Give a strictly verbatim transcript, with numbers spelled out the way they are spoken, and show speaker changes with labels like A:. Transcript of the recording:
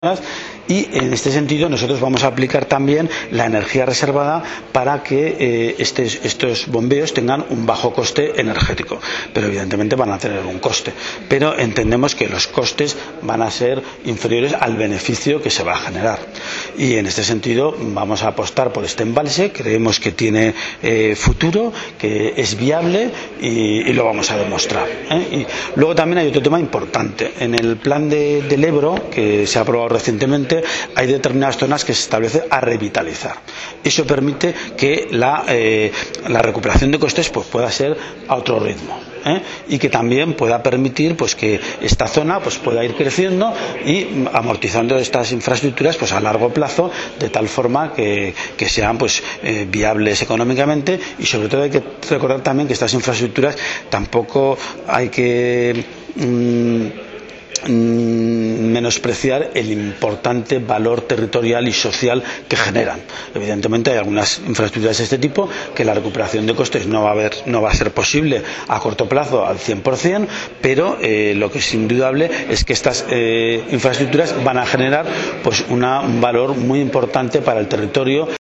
A: y en este sentido nosotros vamos a aplicar también la energía reservada para que eh, estes, estos bombeos tengan un bajo coste energético, pero evidentemente van a tener un coste, pero entendemos que los costes van a ser inferiores al beneficio que se va a generar, y en este sentido vamos a apostar por este embalse. Creemos que tiene eh, futuro, que es viable y, y lo vamos a demostrar, ¿eh? Y luego también hay otro tema importante. En el plan de, del Ebro, que se ha aprobado recientemente, hay determinadas zonas que se establece a revitalizar. Eso permite que la, eh, la recuperación de costes pues, pueda ser a otro ritmo, ¿eh? Y que también pueda permitir pues, que esta zona pues, pueda ir creciendo y amortizando estas infraestructuras pues, a largo plazo, de tal forma que, que sean pues, eh, viables económicamente. Y sobre todo hay que recordar también que estas infraestructuras tampoco hay que mmm, menospreciar el importante valor territorial y social que generan. Evidentemente hay algunas infraestructuras de este tipo que la recuperación de costes no va a haber, no va a ser posible a corto plazo al cien por cien, pero eh, lo que es indudable es que estas eh, infraestructuras van a generar pues una, un valor muy importante para el territorio.